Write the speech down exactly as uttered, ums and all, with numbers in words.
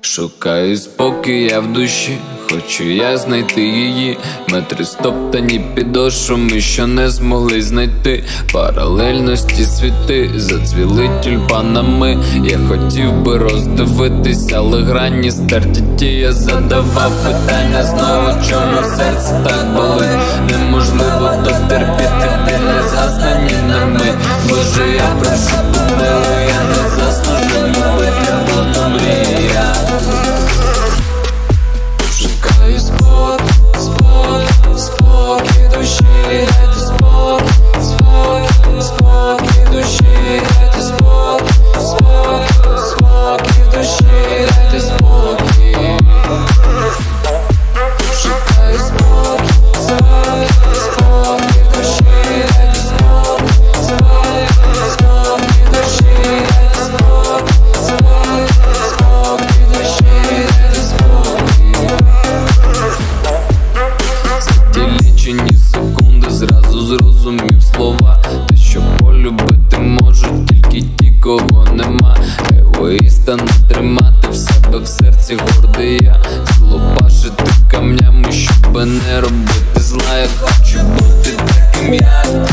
Шукаю спокій я в душі, хочу я знайти її. Метри стоптані підошвами, що не змогли знайти паралельності світи, зацвіли тюльпанами. Я хотів би роздивитись, але грані стерті ті. Я задавав питання знову, чому серце так болить. Неможливо дотерпіти біль, не згасне ні на мить. Боже, я прошу помилуй, я не заслужив любити, буду мрія. Шукаю спокій, спокій, спокій душі, дайте спокій, спокій, спокій душі, дайте спокій, спокій, спокій душі, дайте спокій. Шукаю спокій, спокій, спокій душі, дайте спокій, спокій, спокій душі, дайте спокій, спокій, спокій душі, дайте спокій. За ті лічені секунди зразу зрозумів слова, те, що полюбити можуть тільки ті, кого нема. Егоїста не тримати в себе в серці гордий я, злопашити камнями, щоби не робити зла. Я хочу бути таким, як